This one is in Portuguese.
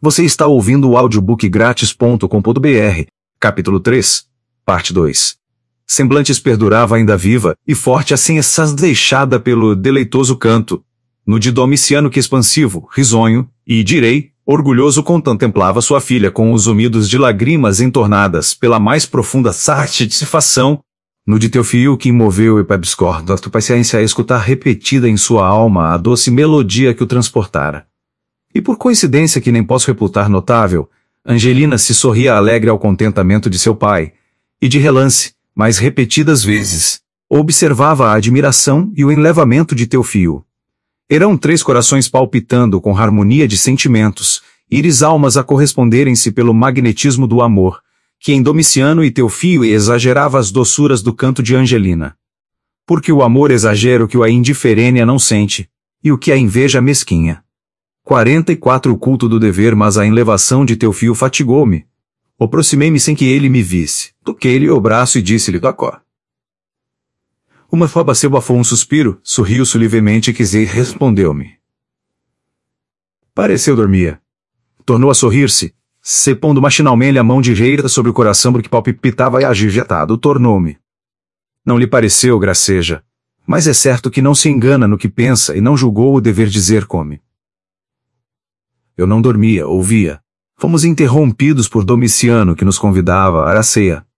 Você está ouvindo o audiobook grátis.com.br, capítulo 3, parte 2. Semblantes perdurava ainda viva e forte assim essas deixada pelo deleitoso canto. No de Domiciano que expansivo, risonho, e direi, orgulhoso contemplava sua filha com os umidos de lágrimas entornadas pela mais profunda satisfação. No de Teofio que moveu e pabscorda tu paciência a escutar repetida em sua alma a doce melodia que o transportara. E por coincidência que nem posso reputar notável, Angelina se sorria alegre ao contentamento de seu pai, e de relance, mais repetidas vezes, observava a admiração e o enlevamento de Teofio. Eram 3 corações palpitando com harmonia de sentimentos, íris almas a corresponderem-se pelo magnetismo do amor, que em Domiciano e Teofio exagerava as doçuras do canto de Angelina. Porque o amor exagera o que a indiferência não sente, e o que a inveja mesquinha. 44 O culto do dever, mas a enlevação de Teofio fatigou-me. Aproximei-me sem que ele me visse, toquei-lhe o braço e disse-lhe Tacó. Uma foba bafou um suspiro, sorriu suavemente e respondeu-me. Pareceu dormir. Tornou a sorrir-se, pondo machinalmente a mão direita sobre o coração porque palpitava e agitado, tornou-me. Não lhe pareceu, graceja, mas é certo que não se engana no que pensa e não julgou o dever dizer come. Eu não dormia, ouvia. Fomos interrompidos por Domiciano que nos convidava à ceia,